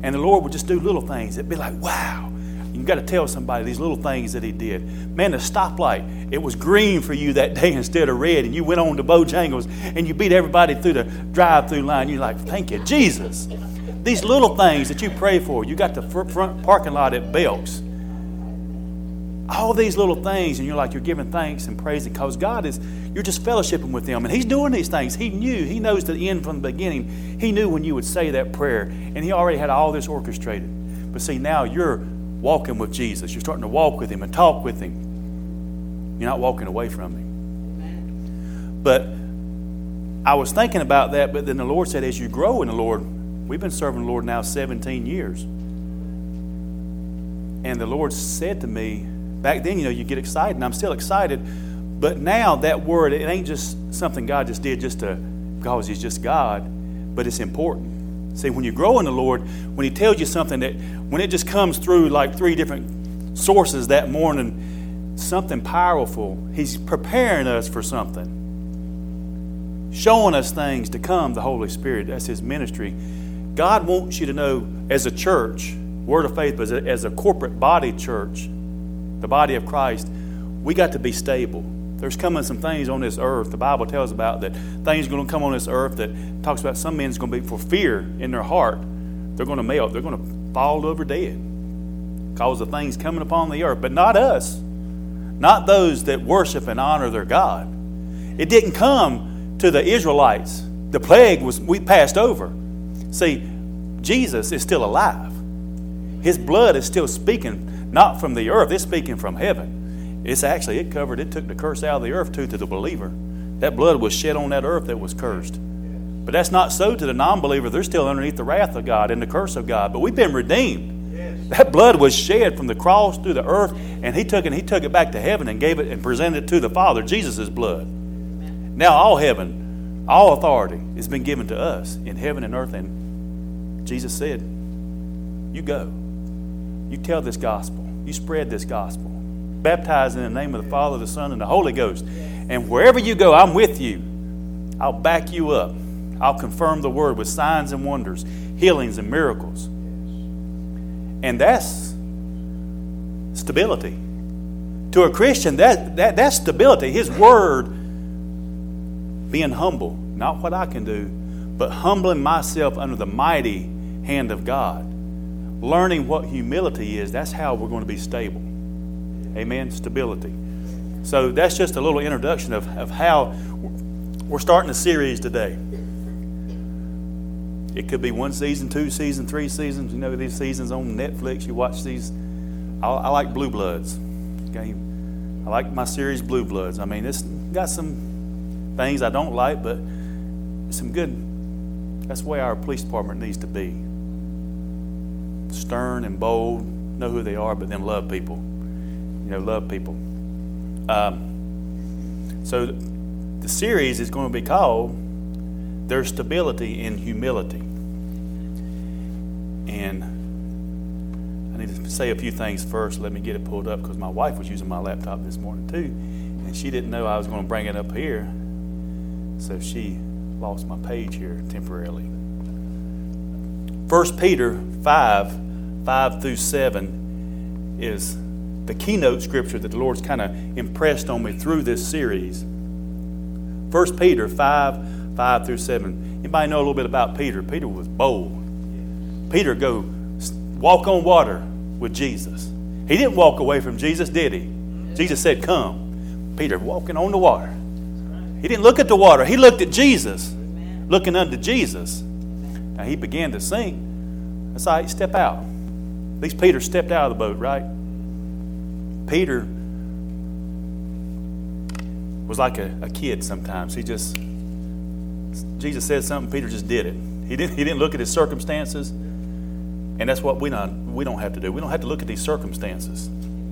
And the Lord would just do little things. It'd be like, wow. You've got to tell somebody these little things that He did. Man, the stoplight, it was green for you that day instead of red, and you went on to Bojangles, and you beat everybody through the drive-through line. You're like, thank you, Jesus. These little things that you pray for. You got the front parking lot at Belk's. All these little things, and you're like, you're giving thanks and praise because God is, you're just fellowshipping with Him, and He's doing these things. He knows the end from the beginning. He knew when you would say that prayer, and He already had all this orchestrated. But see, now you're walking with Jesus. You're starting to walk with Him and talk with Him. You're not walking away from Him. But I was thinking about that, but then the Lord said, as you grow in the Lord, we've been serving the Lord now 17 years. And the Lord said to me, back then, you get excited, and I'm still excited. But now that word, it ain't just something God just did because He's just God, but it's important. See, when you grow in the Lord, when He tells you something that, when it just comes through like 3 different sources that morning, something powerful, He's preparing us for something. Showing us things to come, the Holy Spirit, that's His ministry. God wants you to know, as a church, Word of Faith, but as a corporate body church, the body of Christ, we got to be stable. There's coming some things on this earth. The Bible tells about that things are going to come on this earth that talks about some men's going to be for fear in their heart. They're going to melt. They're going to fall over dead because of things coming upon the earth. But not us. Not those that worship and honor their God. It didn't come to the Israelites. The plague we passed over. See, Jesus is still alive. His blood is still speaking. Not from the earth, it's speaking from heaven. It took the curse out of the earth to the believer. That blood was shed on that earth that was cursed. But that's not so to the non-believer. They're still underneath the wrath of God and the curse of God. But we've been redeemed. Yes. That blood was shed from the cross through the earth, and He took it back to heaven and gave it and presented it to the Father, Jesus' blood. Amen. Now all heaven, all authority has been given to us in heaven and earth. And Jesus said, you go. You tell this gospel. You spread this gospel. Baptize in the name of the Father, the Son, and the Holy Ghost. And wherever you go, I'm with you. I'll back you up. I'll confirm the word with signs and wonders, healings and miracles. And that's stability. To a Christian, that's stability. His word, being humble. Not what I can do, but humbling myself under the mighty hand of God. Learning what humility is, that's how we're going to be stable. Amen? Stability. So that's just a little introduction of how we're starting a series today. It could be 1 season, 2 seasons, 3 seasons. These seasons on Netflix, you watch these. I like Blue Bloods. Okay? I like my series Blue Bloods. I mean, it's got some things I don't like, but some good. That's the way our police department needs to be. Stern and bold, know who they are, but then love people. Love people. So the series is going to be called There's Stability in Humility. And I need to say a few things first. Let me get it pulled up because my wife was using my laptop this morning too. And she didn't know I was going to bring it up here. So she lost my page here temporarily. 1 Peter 5:5-7 is the keynote scripture that the Lord's kind of impressed on me through this series. 1 Peter 5:5-7. Anybody know a little bit about Peter? Peter was bold. Peter go walk on water with Jesus. He didn't walk away from Jesus, did he? Jesus said, come. Peter walking on the water. He didn't look at the water. He looked at Jesus. Looking unto Jesus. Now he began to sink. That's all right, step out. At least Peter stepped out of the boat, right? Peter was like a kid sometimes. Jesus said something, Peter just did it. He didn't look at his circumstances. And that's what we don't have to do. We don't have to look at these circumstances.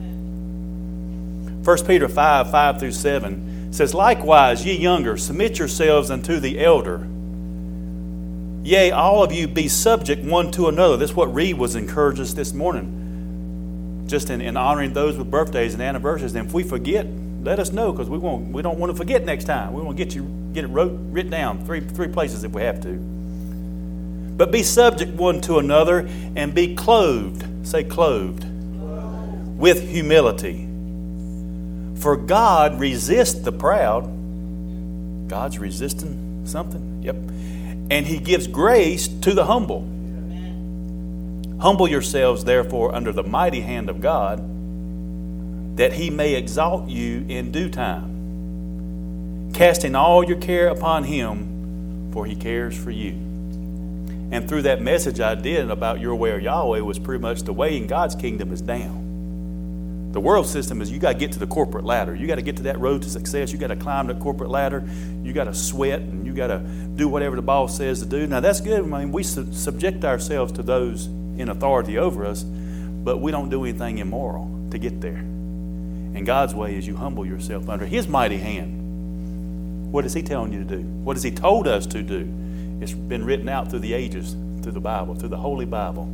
1 Peter 5:5-7 says, likewise, ye younger, submit yourselves unto the elder. Yea, all of you be subject one to another. That's what Reed was encouraging us this morning. Just in honoring those with birthdays and anniversaries. And if we forget, let us know, because we don't want to forget next time. We want to get it written down three places if we have to. But be subject one to another and be clothed. Say clothed. With humility. For God resists the proud. God's resisting something? Yep. And He gives grace to the humble. Humble yourselves, therefore, under the mighty hand of God, that He may exalt you in due time, casting all your care upon Him, for He cares for you. And through that message I did about your way or Yahweh was pretty much the way in God's kingdom is down. The world system is you got to get to the corporate ladder. You got to get to that road to success. You got to climb the corporate ladder. You got to sweat and you got to do whatever the boss says to do. Now that's good. I mean, we subject ourselves to those in authority over us, but we don't do anything immoral to get there. And God's way is you humble yourself under His mighty hand. What is He telling you to do? What has He told us to do? It's been written out through the ages, through the Bible, through the Holy Bible.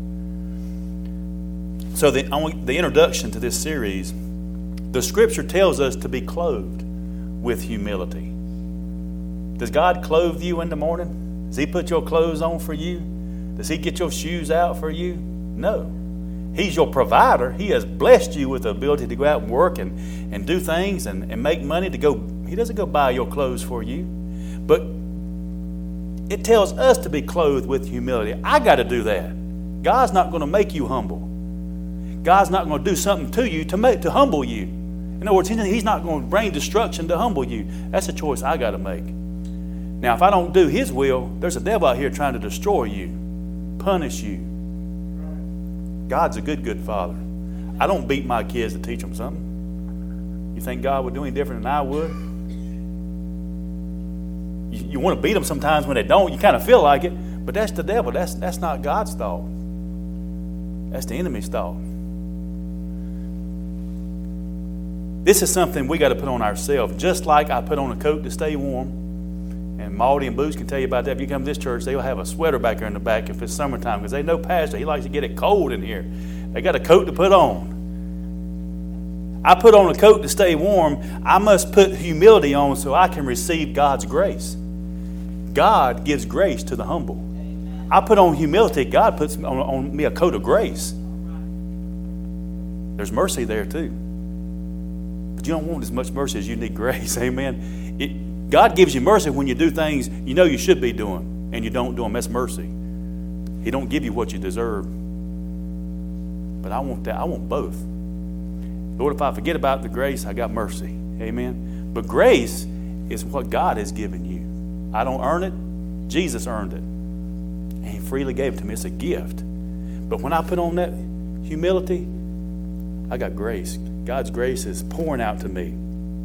So the introduction to this series, the Scripture tells us to be clothed with humility. Does God clothe you in the morning? Does He put your clothes on for you? Does He get your shoes out for you? No. He's your provider. He has blessed you with the ability to go out and work and do things and make money to go. He doesn't go buy your clothes for you. But it tells us to be clothed with humility. I got to do that. God's not going to make you humble. God's not going to do something to you to humble you. In other words, He's not going to bring destruction to humble you. That's a choice I got to make. Now, if I don't do His will, there's a devil out here trying to destroy you, punish you. God's a good, good Father. I don't beat my kids to teach them something. You think God would do any different than I would? You want to beat them sometimes when they don't. You kind of feel like it. But that's the devil. That's not God's thought. That's the enemy's thought. This is something we got to put on ourselves. Just like I put on a coat to stay warm. And Maldy and Boots can tell you about that. If you come to this church, they'll have a sweater back there in the back if it's summertime. Because they know Pastor, he likes to get it cold in here. They got a coat to put on. I put on a coat to stay warm. I must put humility on so I can receive God's grace. God gives grace to the humble. I put on humility. God puts on me a coat of grace. There's mercy there too. But you don't want as much mercy as you need grace. Amen. God gives you mercy when you do things you know you should be doing and you don't do them. That's mercy. He don't give you what you deserve. But I want that. I want both. Lord, if I forget about the grace, I got mercy. Amen. But grace is what God has given you. I don't earn it. Jesus earned it. And He freely gave it to me. It's a gift. But when I put on that humility, I got grace. God's grace is pouring out to me.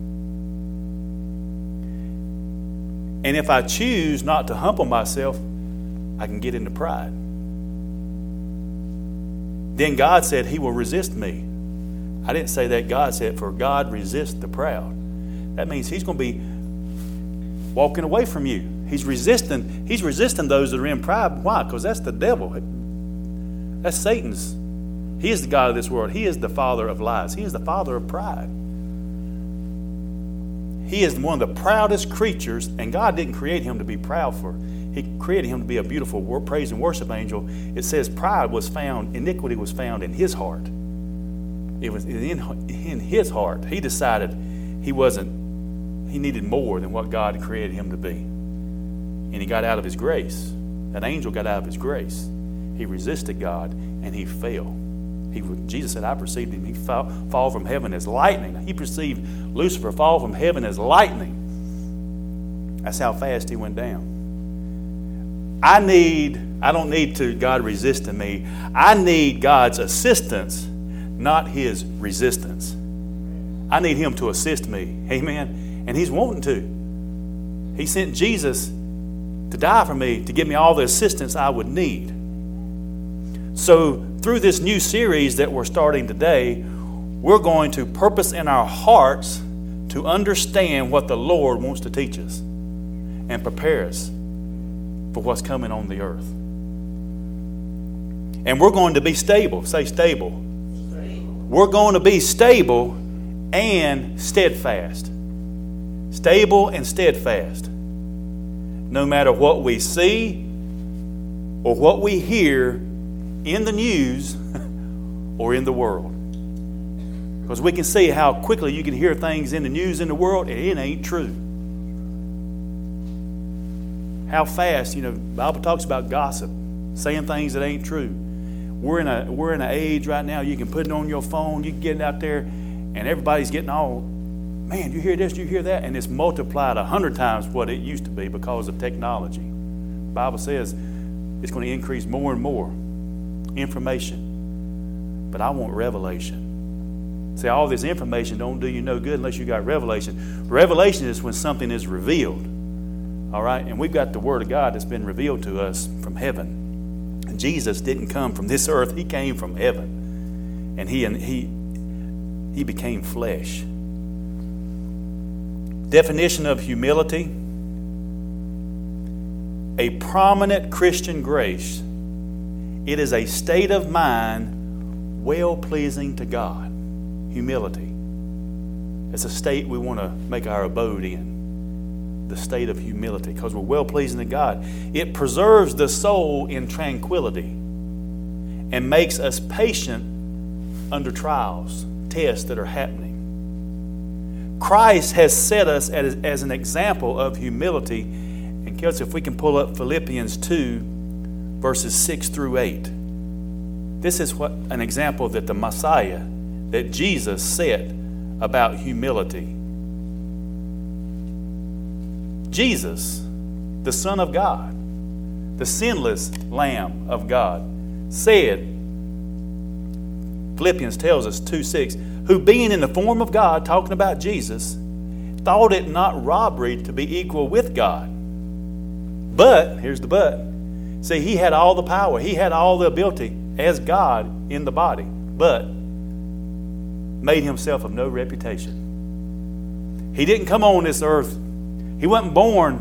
And if I choose not to humble myself, I can get into pride. Then God said He will resist me. I didn't say that. God said, for God resists the proud. That means He's going to be walking away from you. He's resisting those that are in pride. Why? Because that's the devil. That's Satan's. He is the God of this world. He is the father of lies. He is the father of pride. He is one of the proudest creatures, and God didn't create him to be proud for. He created him to be a beautiful praise and worship angel. It says iniquity was found in his heart. It was in his heart. He decided he needed more than what God created him to be. And he got out of his grace. That angel got out of his grace. He resisted God and he fell. Jesus said, I perceived him. He fall from heaven as lightning. He perceived Lucifer fall from heaven as lightning. That's how fast he went down. I don't need God resisting me. I need God's assistance, not His resistance. I need Him to assist me. Amen. And He's wanting to. He sent Jesus to die for me, to give me all the assistance I would need. So through this new series that we're starting today, we're going to purpose in our hearts to understand what the Lord wants to teach us and prepare us for what's coming on the earth. And we're going to be stable. Say stable. We're going to be stable and steadfast. Stable and steadfast. No matter what we see, or what we hear in the news or in the world. Because we can see how quickly you can hear things in the news in the world and it ain't true. How fast, the Bible talks about gossip, saying things that ain't true. We're in an age right now, you can put it on your phone, you can get it out there, and everybody's getting all, man, you hear this, you hear that, and it's multiplied 100 times what it used to be because of technology. The Bible says it's going to increase more and more information. But I want revelation. See, all this information don't do you no good unless you got revelation. Revelation is when something is revealed. All right? And we've got the Word of God that's been revealed to us from heaven. And Jesus didn't come from this earth. He came from heaven. And he became flesh. Definition of humility. A prominent Christian grace. It is a state of mind well-pleasing to God. Humility. It's a state we want to make our abode in. The state of humility, because we're well-pleasing to God. It preserves the soul in tranquility and makes us patient under trials, tests that are happening. Christ has set us as an example of humility. And Kelsey, if we can pull up Philippians 2, verses 6 through 8. This is what an example that the Messiah, that Jesus set about humility. Jesus, the Son of God, the sinless Lamb of God, said, Philippians tells us 2:6, who being in the form of God, talking about Jesus, thought it not robbery to be equal with God. But, here's the but, see, he had all the power, he had all the ability as God in the body, but made himself of no reputation. He didn't come on this earth. He wasn't born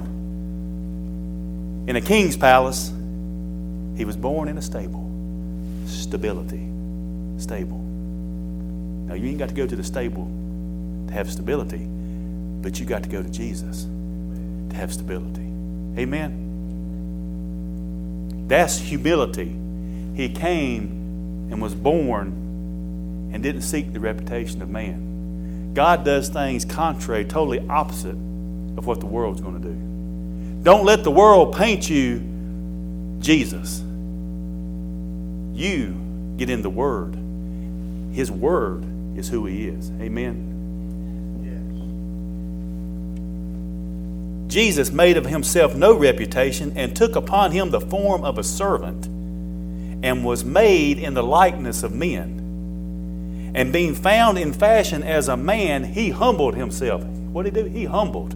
in a king's palace. He was born in a stable. Stability. Stable. Now, you ain't got to go to the stable to have stability, but you got to go to Jesus to have stability. Amen? That's humility. He came and was born and didn't seek the reputation of man. God does things contrary, totally opposite of what the world's going to do. Don't let the world paint you Jesus. You get in the Word. His Word is who He is. Amen? Yes. Jesus made of Himself no reputation and took upon Him the form of a servant and was made in the likeness of men. And being found in fashion as a man, He humbled Himself. What did He do? He humbled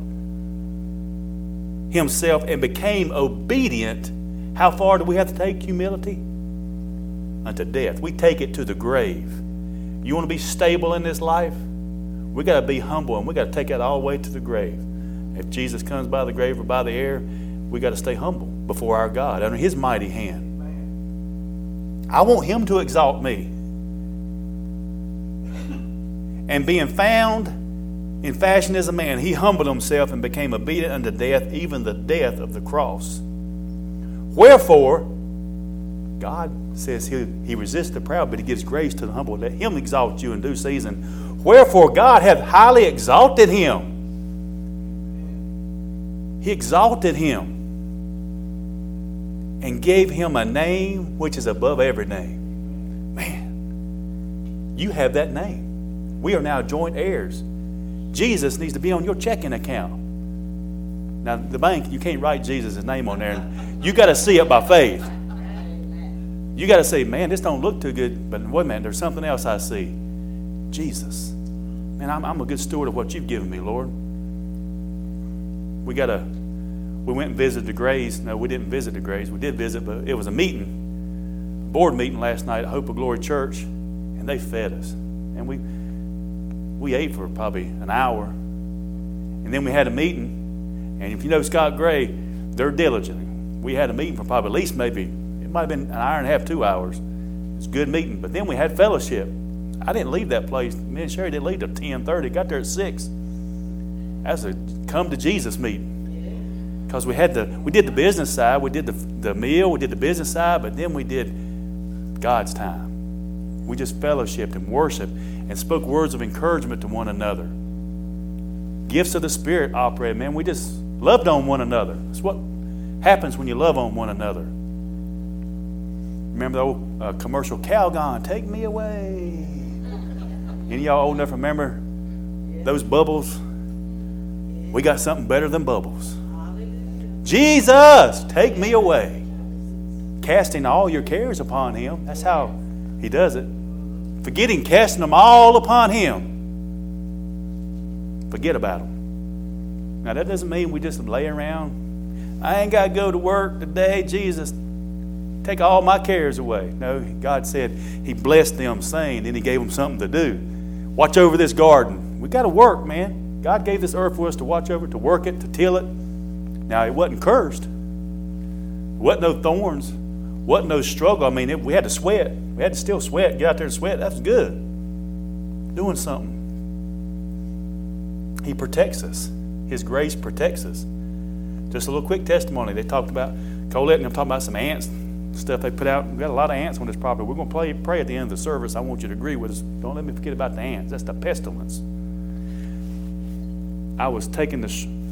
Himself and became obedient. How far do we have to take humility? Unto death. We take it to the grave. You want to be stable in this life? We got to be humble, and we got to take it all the way to the grave. If Jesus comes by the grave or by the air, we got to stay humble before our God under His mighty hand. I want Him to exalt me. And being found in fashion as a man, He humbled Himself and became obedient unto death, even the death of the cross. Wherefore, God says He resists the proud, but He gives grace to the humble. Let Him exalt you in due season. Wherefore, God hath highly exalted Him. He exalted Him and gave Him a name which is above every name. Man, you have that name. We are now joint heirs. Jesus needs to be on your checking account. Now, the bank, you can't write Jesus' name on there. You got to see it by faith. You got to say, man, this don't look too good, but wait a minute, there's something else I see. Jesus. Man, I'm a good steward of what you've given me, Lord. We went and visited the Grays. No, we didn't visit the Grays. We did visit, but it was a meeting, a board meeting last night at Hope of Glory Church, and they fed us. And we ate for probably an hour. And then we had a meeting, and if you know Scott Gray, they're diligent. We had a meeting for probably at least it might have been an hour and a half, 2 hours. It was a good meeting. But then we had fellowship. I didn't leave that place. Me and Sherry didn't leave till 10:30. Got there at 6. That's a come to Jesus meeting. Because we did the business side, we did the meal, we did the business side, but then we did God's time. We just fellowshiped and worshiped and spoke words of encouragement to one another. Gifts of the Spirit operated, man. We just loved on one another. That's what happens when you love on one another. Remember the old commercial, Calgon, take me away. Any of y'all old enough to remember those bubbles? We got something better than bubbles. Jesus, take me away. Casting all your cares upon Him. That's how He does it. Forgetting, casting them all upon Him. Forget about them. Now that doesn't mean we just lay around. I ain't got to go to work today. Jesus, take all my cares away. No, God said He blessed them, saying, then He gave them something to do. Watch over this garden. We got to work, man. God gave this earth for us to watch over it, to work it, to till it. Now, it wasn't cursed. It wasn't no thorns. It wasn't no struggle. I mean, we had to sweat. We had to still sweat. Get out there and sweat. That's good. Doing something. He protects us. His grace protects us. Just a little quick testimony. They talked about, Colette and I'm talking about some ants, stuff they put out. We've got a lot of ants on this property. We're going to pray at the end of the service. I want you to agree with us. Don't let me forget about the ants. That's the pestilence. I was taking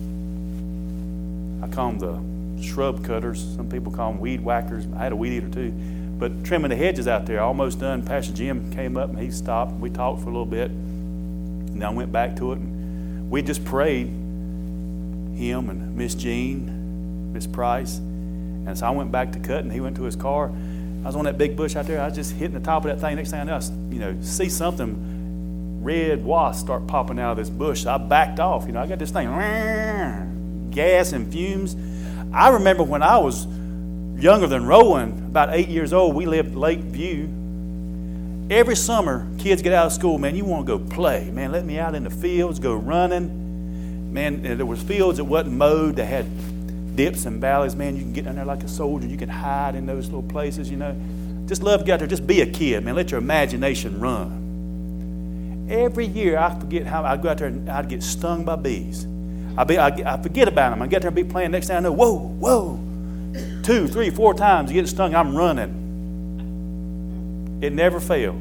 I call them the shrub cutters. Some people call them weed whackers. I had a weed eater too. But trimming the hedges out there, almost done. Pastor Jim came up and he stopped. We talked for a little bit. And I went back to it. And we just prayed, him and Miss Jean, Miss Price. And so I went back to cutting. He went to his car. I was on that big bush out there. I was just hitting the top of that thing. Next thing I know, see something, red wasps start popping out of this bush. So I backed off. I got this thing, gas and fumes. I remember when I was younger than Rowan, about 8 years old, we lived Lakeview. Every summer, kids get out of school, man, you want to go play. Man, let me out in the fields, go running. Man, there was fields that wasn't mowed. They had dips and valleys. Man, you can get down there like a soldier. You can hide in those little places, Just love to get out there. Just be a kid, man. Let your imagination run. Every year, I forget how I'd go out there and I'd get stung by bees. I forget about them. I get there and be playing. Next thing I know, whoa. 2, 3, 4 times you get stung, I'm running. It never failed.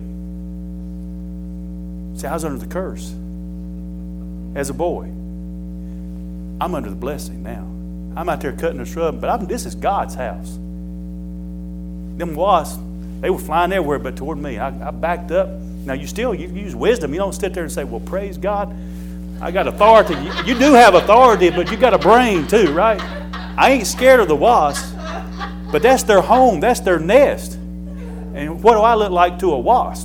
See, I was under the curse as a boy. I'm under the blessing now. I'm out there cutting the shrub, but this is God's house. Them wasps, they were flying everywhere but toward me. I backed up. Now, you use wisdom. You don't sit there and say, well, praise God. I got authority. You do have authority, but you got a brain too, right? I ain't scared of the wasps, but that's their home. That's their nest. And what do I look like to a wasp?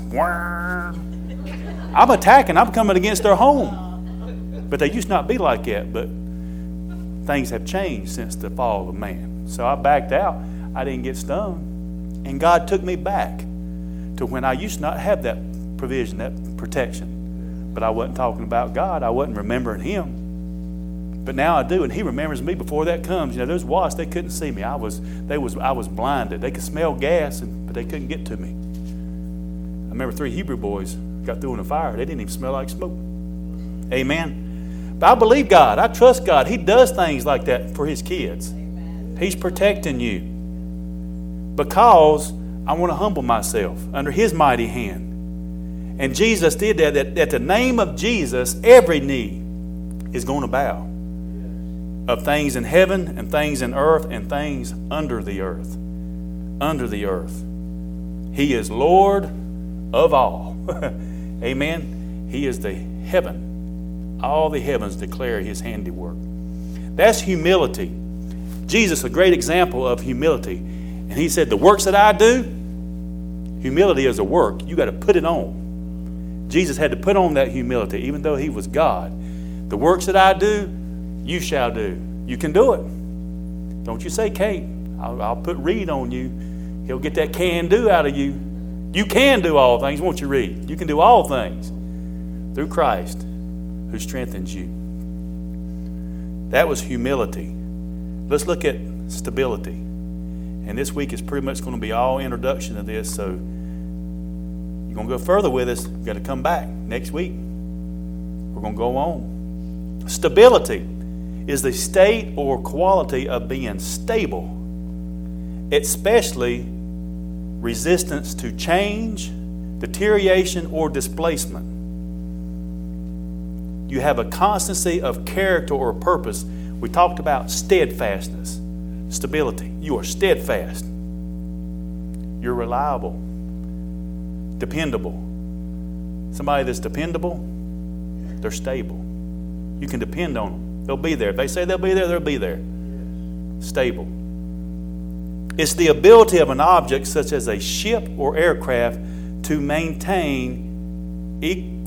I'm attacking. I'm coming against their home. But they used to not be like that. But things have changed since the fall of man. So I backed out. I didn't get stung. And God took me back to when I used to not have that provision, that protection. But I wasn't talking about God. I wasn't remembering Him. But now I do, and He remembers me before that comes. Those wasps, they couldn't see me. I was blinded. They could smell gas, but they couldn't get to me. I remember 3 Hebrew boys got through in a fire. They didn't even smell like smoke. Amen. But I believe God. I trust God. He does things like that for His kids. Amen. He's protecting you. Because I want to humble myself under His mighty hand. And Jesus did that. At the name of Jesus, every knee is going to bow. Of things in heaven and things in earth and things under the earth. Under the earth. He is Lord of all. Amen. He is the heaven. All the heavens declare His handiwork. That's humility. Jesus, a great example of humility. And He said, the works that I do, humility is a work. You got to put it on. Jesus had to put on that humility, even though He was God. The works that I do, you shall do. You can do it. Don't you say, Kate, I'll put Reed on you. He'll get that can do out of you. You can do all things, won't you, Reed? You can do all things through Christ who strengthens you. That was humility. Let's look at stability. And this week is pretty much going to be all introduction to this, so you're going to go further with us. You've got to come back next week. We're going to go on. Stability is the state or quality of being stable, especially resistance to change, deterioration, or displacement. You have a constancy of character or purpose. We talked about steadfastness, stability. You are steadfast. You're reliable, dependable. Somebody that's dependable, they're stable. You can depend on them. They'll be there. If they say they'll be there, they'll be there. Stable. It's the ability of an object, such as a ship or aircraft, to maintain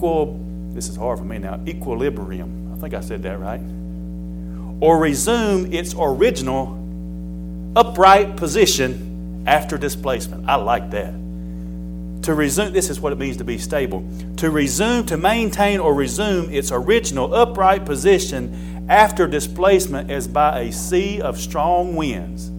equilibrium. I think I said that right. Or resume its original upright position after displacement. I like that. To resume, this is what it means to be stable. To resume, to maintain or resume its original upright position after displacement as by a sea of strong winds.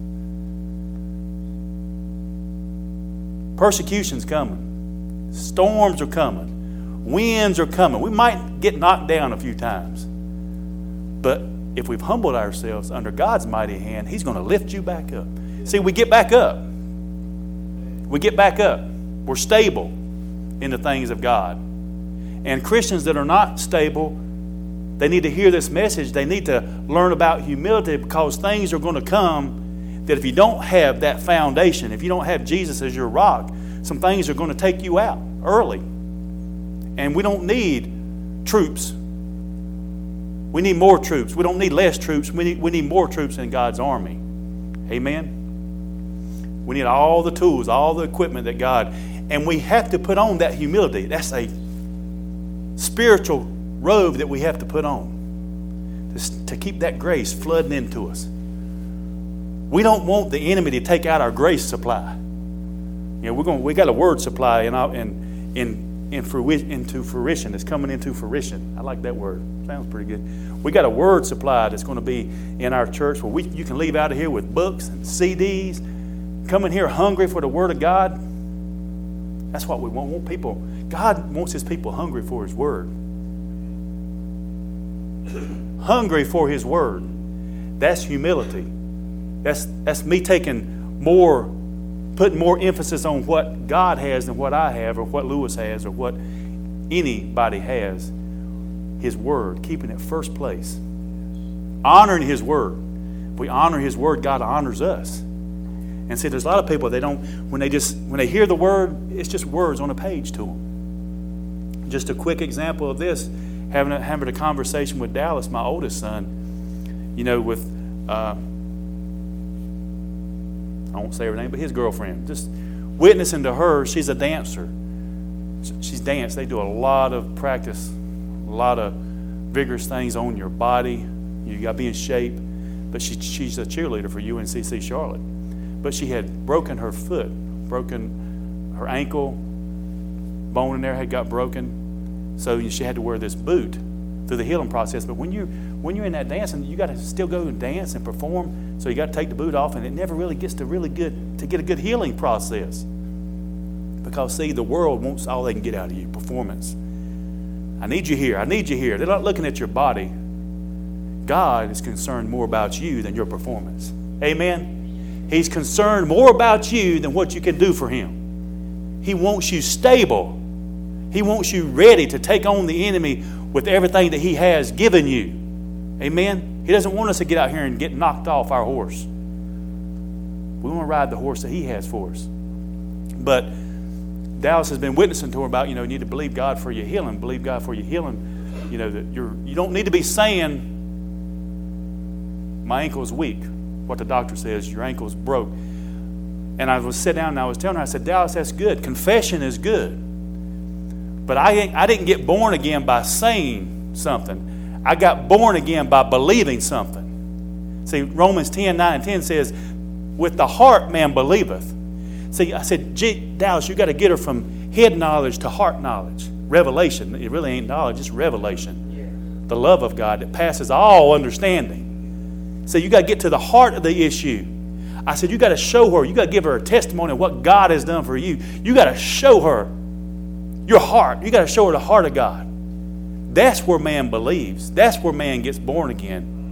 Persecution's coming. Storms are coming. Winds are coming. We might get knocked down a few times. But if we've humbled ourselves under God's mighty hand, He's going to lift you back up. See, we get back up. We get back up. We're stable in the things of God. And Christians that are not stable, they need to hear this message. They need to learn about humility, because things are going to come that if you don't have that foundation, if you don't have Jesus as your rock, some things are going to take you out early. And we don't need troops. We need more troops. We don't need less troops. We need more troops in God's army. Amen? We need all the tools, all the equipment that God... And we have to put on that humility. That's a spiritual robe that we have to put on to keep that grace flooding into us. We don't want the enemy to take out our grace supply. You know, we got a word supply into fruition. It's coming into fruition. I like that word. Sounds pretty good. We got a word supply that's going to be in our church where you can leave out of here with books and CDs. Come in here hungry for the Word of God. That's what we want people. God wants His people hungry for His Word. Hungry for His Word. That's humility. That's me putting more emphasis on what God has than what I have, or what Lewis has, or what anybody has. His Word, keeping it first place. Honoring His Word. If we honor His Word, God honors us. And see, there's a lot of people, when they hear the Word, it's just words on a page to them. Just a quick example of this, having a conversation with Dallas, my oldest son, with, I won't say her name, but his girlfriend. Just witnessing to her, she's a dancer. She's danced. They do a lot of practice, a lot of vigorous things on your body. You got to be in shape. But she's a cheerleader for UNCC Charlotte. But she had broken her foot, broken her ankle, bone in there had got broken. So she had to wear this boot through the healing process. But when you're in that dancing, you got to still go and dance and perform. So you got to take the boot off, and it never really gets to get a good healing process. Because see, the world wants all they can get out of you, performance. I need you here. I need you here. They're not looking at your body. God is concerned more about you than your performance. Amen. He's concerned more about you than what you can do for Him. He wants you stable. He wants you ready to take on the enemy with everything that He has given you. Amen? He doesn't want us to get out here and get knocked off our horse. We want to ride the horse that He has for us. But Dallas has been witnessing to her about, you need to believe God for your healing. Believe God for your healing. That you don't need to be saying, my ankle is weak. What the doctor says, your ankle's broke. And I was sitting down and I was telling her, I said, Dallas, that's good. Confession is good. But I didn't get born again by saying something. I got born again by believing something. See, Romans 10:9-10 says, with the heart man believeth. See, I said, Dallas, you got to get her from head knowledge to heart knowledge. Revelation. It really ain't knowledge, it's revelation. Yeah. The love of God that passes all understanding. So you got to get to the heart of the issue. I said, you got to show her. You got to give her a testimony of what God has done for you. You got to show her your heart. You got to show her the heart of God. That's where man believes. That's where man gets born again.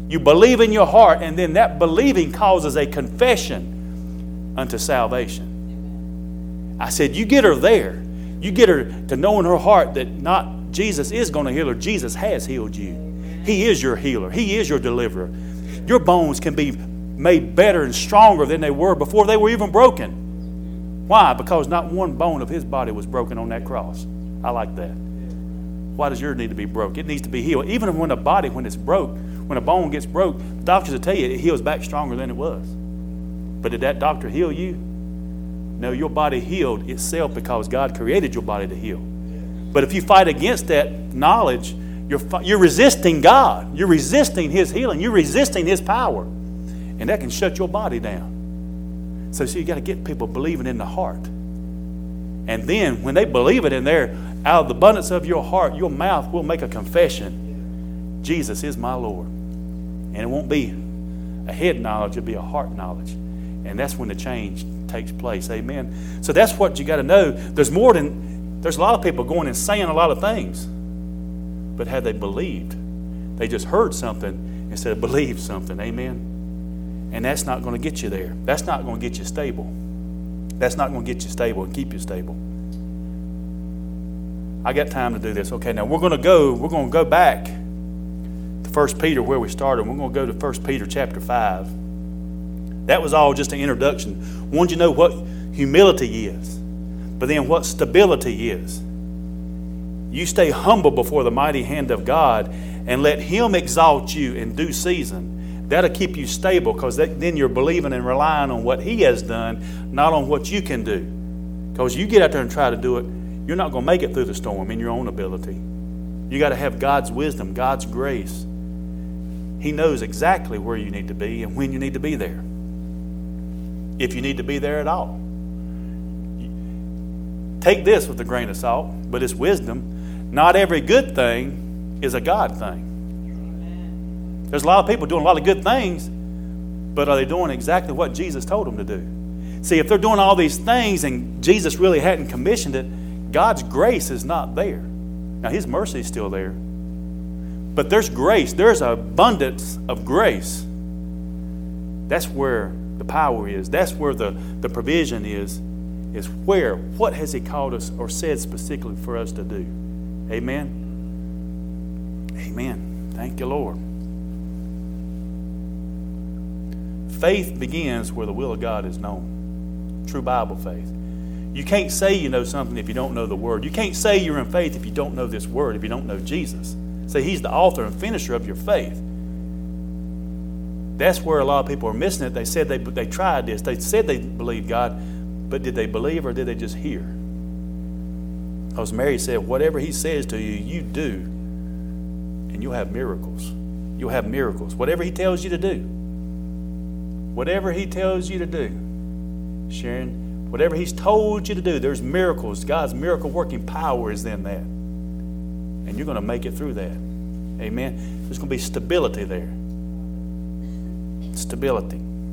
You believe in your heart, and then that believing causes a confession unto salvation. I said, you get her there. You get her to know in her heart that not Jesus is going to heal her. Jesus has healed you. He is your healer. He is your deliverer. Your bones can be made better and stronger than they were before they were even broken. Why? Because not one bone of his body was broken on that cross. I like that. Why does yours need to be broke? It needs to be healed. Even when a body, when it's broke, when a bone gets broke, doctors will tell you it heals back stronger than it was. But did that doctor heal you? No, your body healed itself because God created your body to heal. But if you fight against that knowledge, you're resisting God. You're resisting his healing. You're resisting his power. And that can shut your body down. So you got to get people believing in the heart. And then when they believe it in there, out of the abundance of your heart, your mouth will make a confession. Jesus is my Lord. And it won't be a head knowledge, it'll be a heart knowledge. And that's when the change takes place. Amen. So that's what you got to know. There's a lot of people going and saying a lot of things. But had they believed, they just heard something instead of believed something. Amen. And that's not going to get you there. That's not going to get you stable. That's not going to get you stable and keep you stable. I got time to do this. Okay, now we're going to go back to 1 Peter where we started. We're going to go to 1 Peter chapter 5. That was all just an introduction. Wanted you to know what humility is, but then what stability is. You stay humble before the mighty hand of God and let him exalt you in due season. That'll keep you stable because then you're believing and relying on what he has done, not on what you can do. Because you get out there and try to do it, you're not going to make it through the storm in your own ability. You got to have God's wisdom, God's grace. He knows exactly where you need to be and when you need to be there. If you need to be there at all. Take this with a grain of salt, but it's wisdom. Not every good thing is a God thing. There's a lot of people doing a lot of good things, but are they doing exactly what Jesus told them to do? See, if they're doing all these things and Jesus really hadn't commissioned it, God's grace is not there. Now, his mercy is still there. But there's grace. There's an abundance of grace. That's where the power is. That's where the provision is where. What has he called us or said specifically for us to do? Amen? Amen. Thank you, Lord. Faith begins where the will of God is known. True Bible faith. You can't say you know something if you don't know the Word. You can't say you're in faith if you don't know this Word, if you don't know Jesus. Say he's the author and finisher of your faith. That's where a lot of people are missing it. They said they tried this. They said they believed God, but did they believe or did they just hear? Because Mary said, whatever he says to you, you do, and you'll have miracles. You'll have miracles. Whatever he tells you to do. Whatever he tells you to do. Sharon, whatever he's told you to do, there's miracles. God's miracle working power is in that. And you're going to make it through that. Amen. There's going to be stability there. Stability.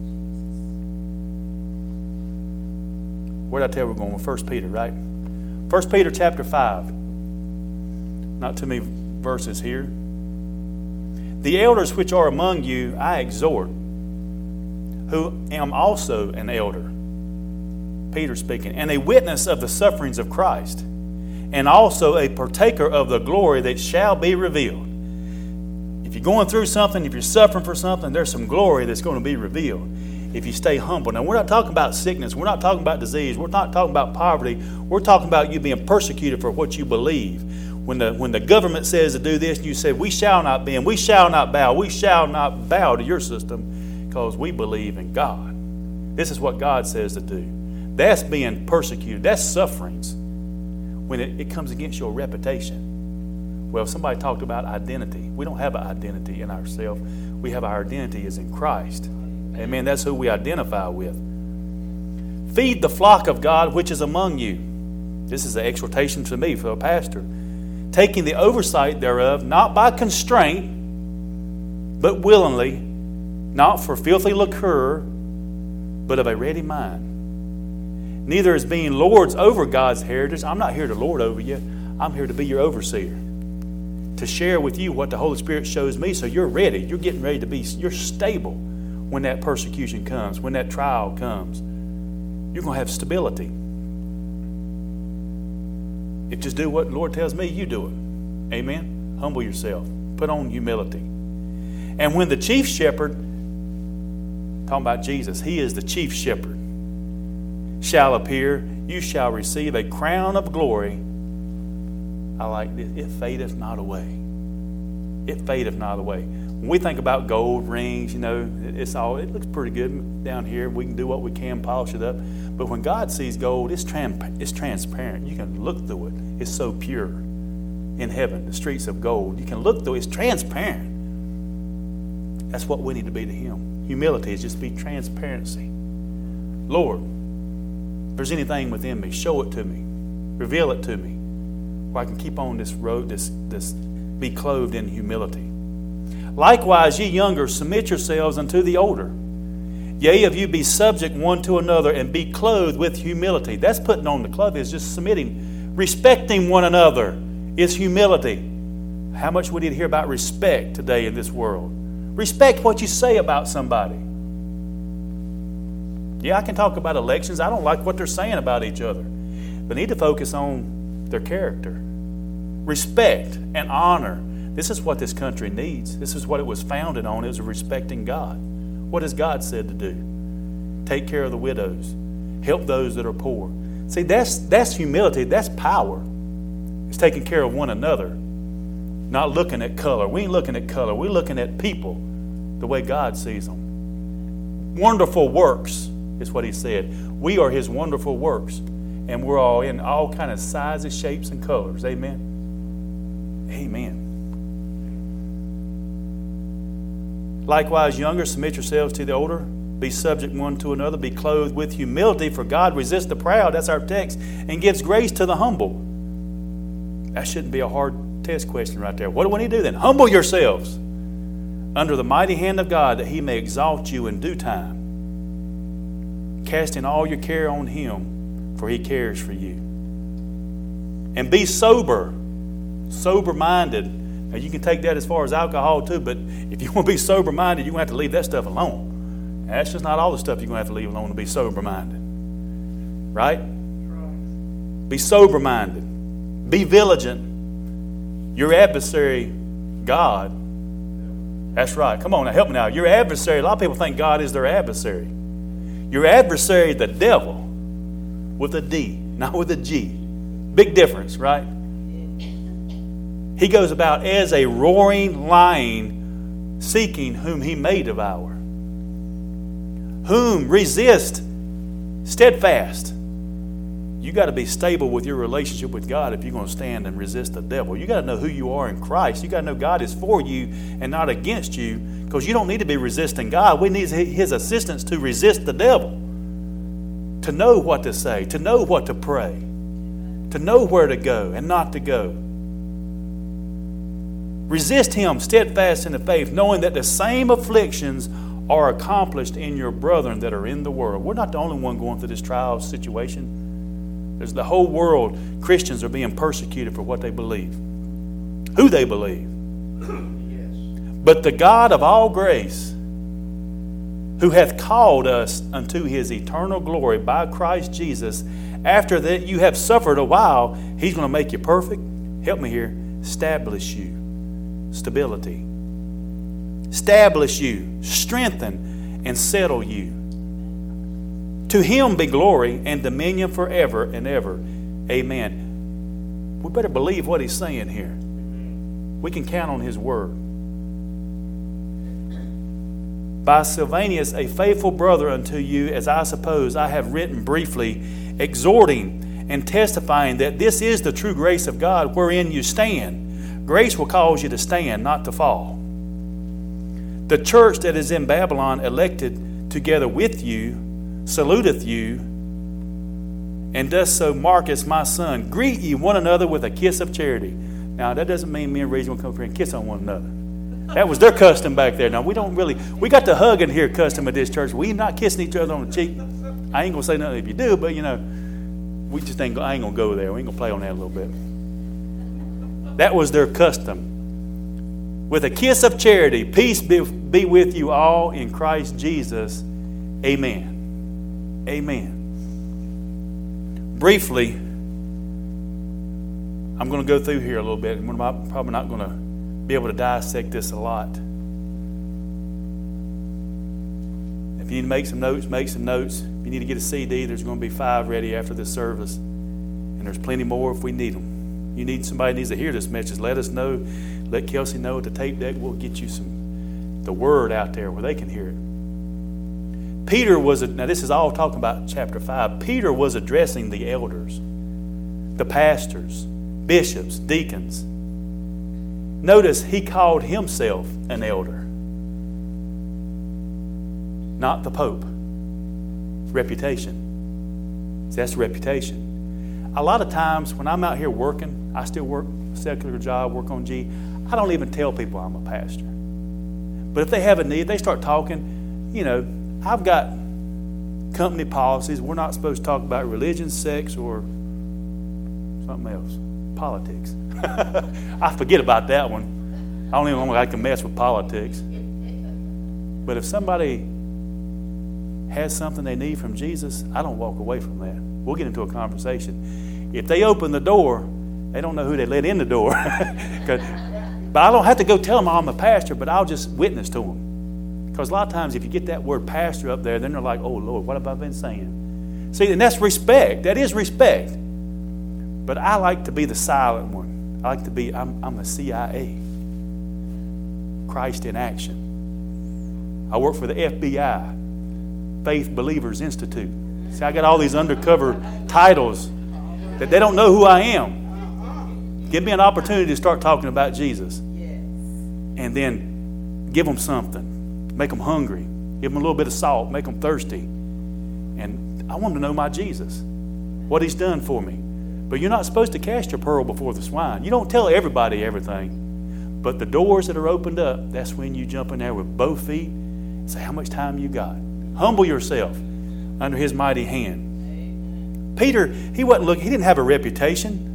Where did I tell you we're going? 1 Peter, right? 1 Peter chapter 5. Not too many verses here. The elders which are among you, I exhort, who am also an elder. Peter speaking. And a witness of the sufferings of Christ, and also a partaker of the glory that shall be revealed. If you're going through something, if you're suffering for something, there's some glory that's going to be revealed if you stay humble. Now, we're not talking about sickness. We're not talking about disease. We're not talking about poverty. We're talking about you being persecuted for what you believe. When the government says to do this, and you say, we shall not bend, we shall not bow, we shall not bow to your system because we believe in God. This is what God says to do. That's being persecuted. That's sufferings when it comes against your reputation. Well, somebody talked about identity. We don't have an identity in ourselves. We have our identity is in Christ. Amen. That's who we identify with. Feed the flock of God which is among you. This is an exhortation to me for a pastor. Taking the oversight thereof, not by constraint, but willingly, not for filthy lucre, but of a ready mind. Neither as being lords over God's heritage. I'm not here to lord over you. I'm here to be your overseer. to share with you what the Holy Spirit shows me, so you're ready. You're getting ready to be, you're stable when that persecution comes, when that trial comes. You're going to have stability. If just do what the Lord tells me, you do it. Amen? Humble yourself. Put on humility. And when the chief shepherd, talking about Jesus, he is the chief shepherd, shall appear, you shall receive a crown of glory. I like this. It fadeth not away. It fadeth not away. When we think about gold rings, it looks pretty good down here. We can do what we can, polish it up. But when God sees gold, it's transparent. You can look through it. It's so pure. In heaven, the streets of gold. You can look through it. It's transparent. That's what we need to be to Him. Humility is just be transparency. Lord, if there's anything within me, show it to me. Reveal it to me. Where I can keep on this road, this be clothed in humility. Likewise, ye younger, submit yourselves unto the older. Yea, if you be subject one to another, and be clothed with humility. That's putting on the clothing, is just submitting, respecting one another is humility. How much we need to hear about respect today in this world. Respect what you say about somebody. Yeah, I can talk about elections. I don't like what they're saying about each other. But need to focus on their character. Respect and honor. This is what this country needs. This is what it was founded on. It was respecting God. What has God said to do? Take care of the widows. Help those that are poor. See, that's humility. That's power. It's taking care of one another. Not looking at color. We ain't looking at color. We're looking at people the way God sees them. Wonderful works is what He said. We are His wonderful works. And we're all in all kind of sizes, shapes, and colors. Amen? Amen. Likewise, younger, submit yourselves to the older. Be subject one to another. Be clothed with humility, for God resists the proud. That's our text. And gives grace to the humble. That shouldn't be a hard test question right there. What do we need to do then? Humble yourselves under the mighty hand of God, that He may exalt you in due time. Casting all your care on Him, for He cares for you. And be sober-minded. Now you can take that as far as alcohol too, but if you want to be sober-minded, you're going to have to leave that stuff alone. That's just not all the stuff you're going to have to leave alone to be sober-minded. Right? Be sober-minded. Be vigilant. Your adversary, God. That's right. Come on now, help me now. Your adversary, a lot of people think God is their adversary. Your adversary, the devil, with a D, not with a G. Big difference, right? He goes about as a roaring lion, seeking whom he may devour. Whom resist steadfast. You got to be stable with your relationship with God if you're going to stand and resist the devil. You got to know who you are in Christ. You got to know God is for you and not against you, because you don't need to be resisting God. We need His assistance to resist the devil. To know what to say, to know what to pray, to know where to go and not to go. Resist him steadfast in the faith, knowing that the same afflictions are accomplished in your brethren that are in the world. We're not the only one going through this trial situation. There's the whole world. Christians are being persecuted for what they believe, who they believe. But the God of all grace, who hath called us unto His eternal glory by Christ Jesus, after that you have suffered a while, He's going to make you perfect. Help me here. Establish you. Stability. Establish you. Strengthen and settle you. To Him be glory and dominion forever and ever. Amen. We better believe what He's saying here. We can count on His word. By Silvanus, a faithful brother unto you, as I suppose I have written briefly, exhorting and testifying that this is the true grace of God wherein you stand. Grace will cause you to stand, not to fall. The church that is in Babylon, elected together with you, saluteth you, and does so Marcus, my son. Greet ye one another with a kiss of charity. Now, that doesn't mean me and Reggie will come up here and kiss on one another. That was their custom back there. Now, we got the hugging here custom at this church. We not kissing each other on the cheek. I ain't going to say nothing if you do, but, I ain't going to go there. We ain't going to play on that a little bit. That was their custom. with a kiss of charity, peace be with you all in Christ Jesus. Amen. Amen. Briefly, I'm going to go through here a little bit. I'm probably not going to be able to dissect this a lot. If you need to make some notes, make some notes. If you need to get a CD, there's going to be 5 ready after this service. And there's plenty more if we need them. You need somebody needs to hear this message, let us know. Let Kelsey know at the tape deck. We'll get you the word out there where they can hear it. Peter now this is all talking about chapter 5. Peter was addressing the elders, the pastors, bishops, deacons. Notice he called himself an elder, not the Pope. Reputation. See, that's reputation. A lot of times when I'm out here working, I still work a secular job, work on G. I don't even tell people I'm a pastor. But if they have a need, they start talking. I've got company policies. We're not supposed to talk about religion, sex, or something else. Politics. I forget about that one. I don't even like to mess with politics. But if somebody has something they need from Jesus, I don't walk away from that. We'll get into a conversation. If they open the door, they don't know who they let in the door. But I don't have to go tell them I'm a pastor, but I'll just witness to them. Because a lot of times if you get that word pastor up there, then they're like, oh, Lord, what have I been saying? See, and that's respect. That is respect. But I like to be the silent one. I like to be, I'm the CIA. Christ in action. I work for the FBI, Faith Believers Institute. See, I got all these undercover titles that they don't know who I am. Give me an opportunity to start talking about Jesus. And then give them something. Make them hungry. Give them a little bit of salt. Make them thirsty. And I want them to know my Jesus. What He's done for me. But you're not supposed to cast your pearl before the swine. You don't tell everybody everything. But the doors that are opened up, that's when you jump in there with both feet and say, how much time you got? Humble yourself under His mighty hand. Peter, he didn't have a reputation.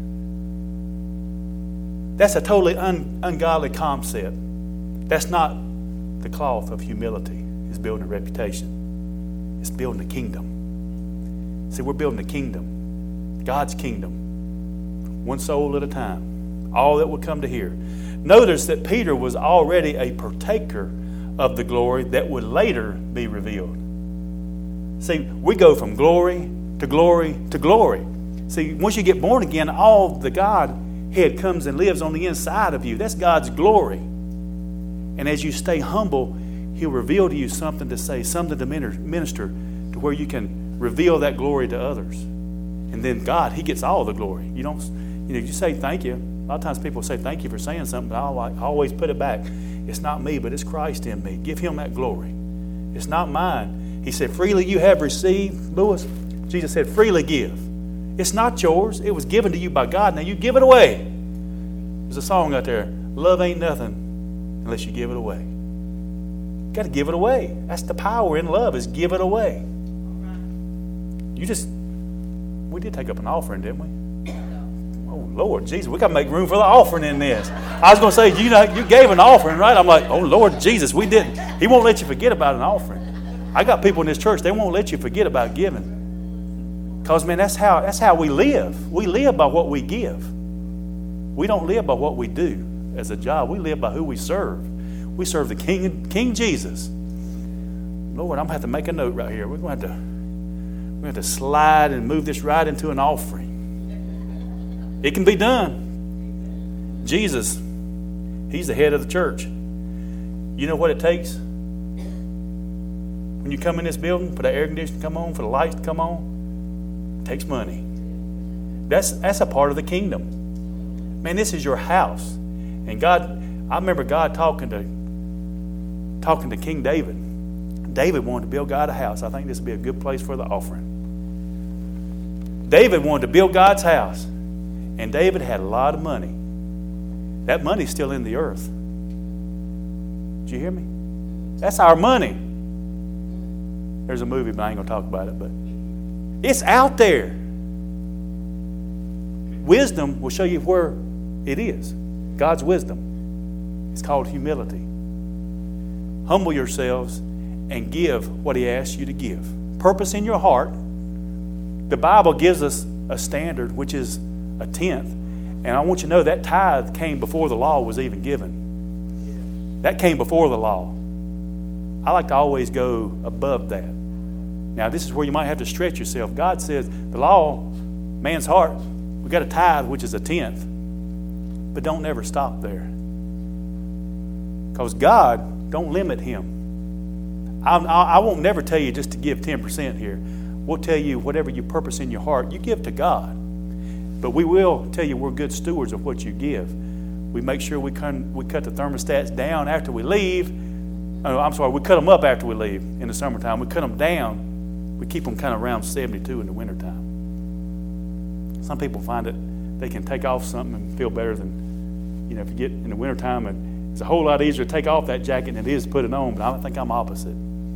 That's a totally ungodly concept. That's not the cloth of humility. Is building a reputation. It's building a kingdom. See, we're building a kingdom. God's kingdom. One soul at a time. All that will come to here. Notice that Peter was already a partaker of the glory that would later be revealed. See, we go from glory to glory to glory. See, once you get born again, all the Godhead comes and lives on the inside of you. That's God's glory. And as you stay humble, He'll reveal to you something to say, something to minister to where you can reveal that glory to others. And then God, He gets all the glory. You say thank you. A lot of times people say thank you for saying something, but I always put it back. It's not me, but it's Christ in me. Give Him that glory. It's not mine. He said, freely you have received, Lewis. Jesus said, freely give. It's not yours. It was given to you by God. Now you give it away. There's a song out there. Love ain't nothing unless you give it away. You got to give it away. That's the power in love, is give it away. We did take up an offering, didn't we? Oh, Lord Jesus, we got to make room for the offering in this. I was going to say, you gave an offering, right? I'm like, oh, Lord Jesus, we didn't. He won't let you forget about an offering. I got people in this church, they won't let you forget about giving. Because, man, that's how we live. We live by what we give. We don't live by what we do as a job. We live by who we serve. We serve the King Jesus. Lord, I'm going to have to make a note right here. We're going to have to slide and move this right into an offering. It can be done. Jesus, He's the head of the church. You know what it takes? When you come in this building, for the air conditioning to come on, for the lights to come on, it takes money. That's a part of the kingdom. Man, this is your house. And God, I remember God talking to King David. David wanted to build God a house. I think this would be a good place for the offering. David wanted to build God's house. And David had a lot of money. That money's still in the earth. Did you hear me? That's our money. There's a movie, but I ain't going to talk about it. But it's out there. Wisdom will show you where it is. God's wisdom. It's called humility. Humble yourselves and give what He asks you to give. Purpose in your heart. The Bible gives us a standard, which is a tenth. And I want you to know that tithe came before the law was even given. That came before the law. I like to always go above that. Now, this is where you might have to stretch yourself. God says, the law, man's heart, we got a tithe, which is a tenth. But don't never stop there. Because God don't limit Him. I won't never tell you just to give 10% here. We'll tell you whatever you purpose in your heart, you give to God. But we will tell you we're good stewards of what you give. We make sure we cut the thermostats down after we leave. Oh, I'm sorry, we cut them up after we leave in the summertime. We cut them down. We keep them kind of around 72 in the wintertime. Some people find that they can take off something and feel better than, if you get in the wintertime, and it's a whole lot easier to take off that jacket than it is to put it on, but I think I'm opposite.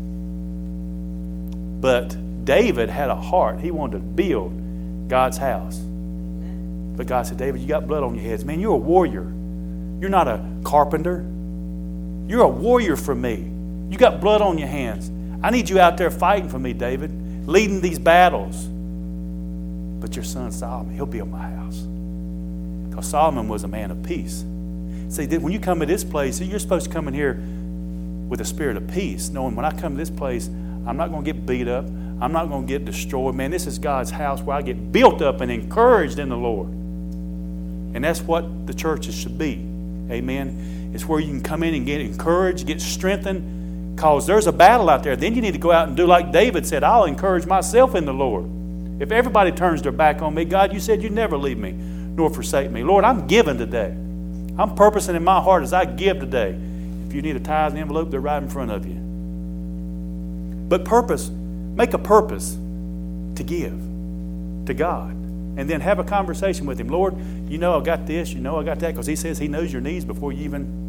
But David had a heart. He wanted to build God's house. But God said, David, you got blood on your heads. Man, you're a warrior. You're not a carpenter. You're a warrior for me. You got blood on your hands. I need you out there fighting for me, David, leading these battles. But your son Solomon, he'll build my house. Because Solomon was a man of peace. See, when you come to this place, you're supposed to come in here with a spirit of peace, knowing when I come to this place, I'm not going to get beat up. I'm not going to get destroyed. Man, this is God's house where I get built up and encouraged in the Lord. And that's what the churches should be. Amen. It's where you can come in and get encouraged, get strengthened, because there's a battle out there. Then you need to go out and do like David said, I'll encourage myself in the Lord. If everybody turns their back on me, God, you said you'd never leave me nor forsake me. Lord, I'm giving today. I'm purposing in my heart as I give today. If you need a tithe envelope, they're right in front of you. But make a purpose to give to God. And then have a conversation with Him. Lord, I got this, I got that, because He says He knows your needs before you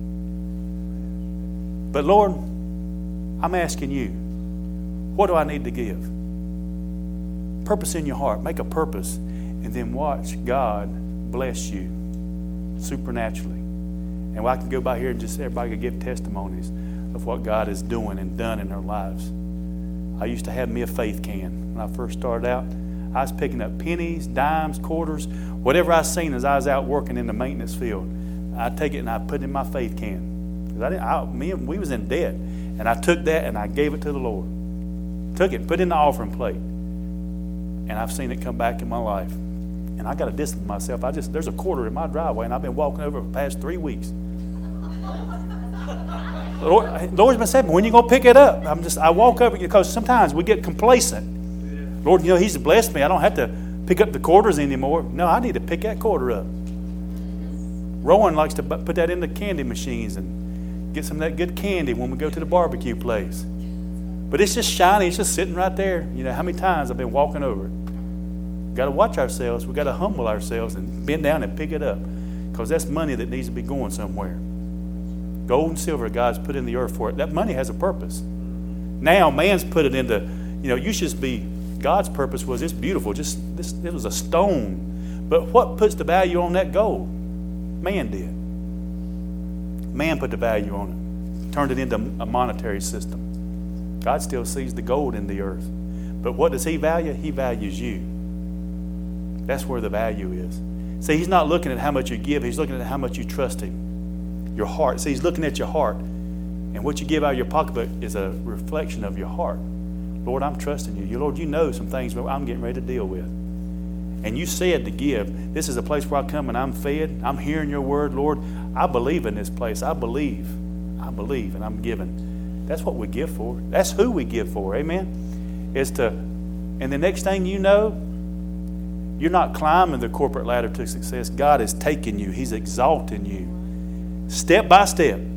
even. But Lord, I'm asking you, what do I need to give? Purpose in your heart. Make a purpose. And then watch God bless you supernaturally. And I can go by here and just everybody can give testimonies of what God is doing and done in their lives. I used to have me a faith can when I first started out. I was picking up pennies, dimes, quarters, whatever I seen as I was out working in the maintenance field. I'd take it and I'd put it in my faith can. We was in debt. And I took that and I gave it to the Lord. Took it, put it in the offering plate. And I've seen it come back in my life. And I got to discipline myself. There's a quarter in my driveway and I've been walking over for the past 3 weeks. The Lord's been saying, when are you going to pick it up? I walk over because sometimes we get complacent. Lord, He's blessed me. I don't have to pick up the quarters anymore. No, I need to pick that quarter up. Rowan likes to put that in the candy machines and get some of that good candy when we go to the barbecue place. But it's just shiny. It's just sitting right there. How many times I've been walking over it. We've got to watch ourselves. We've got to humble ourselves and bend down and pick it up, because that's money that needs to be going somewhere. Gold and silver God's put in the earth for it. That money has a purpose. Now man's put it into, you should be, God's purpose was it's beautiful. It was a stone. But what puts the value on that gold? Man did. Man put the value on it. Turned it into a monetary system. God still sees the gold in the earth. But what does He value? He values you. That's where the value is. See, He's not looking at how much you give. He's looking at how much you trust Him. Your heart. See, He's looking at your heart. And what you give out of your pocketbook is a reflection of your heart. Lord, I'm trusting you. Lord, you know some things I'm getting ready to deal with. And you said to give. This is a place where I come and I'm fed. I'm hearing your word. Lord, I believe in this place. I believe, and I'm giving. That's what we give for. That's who we give for. Amen? And the next thing you know, you're not climbing the corporate ladder to success. God is taking you. He's exalting you. Step by step.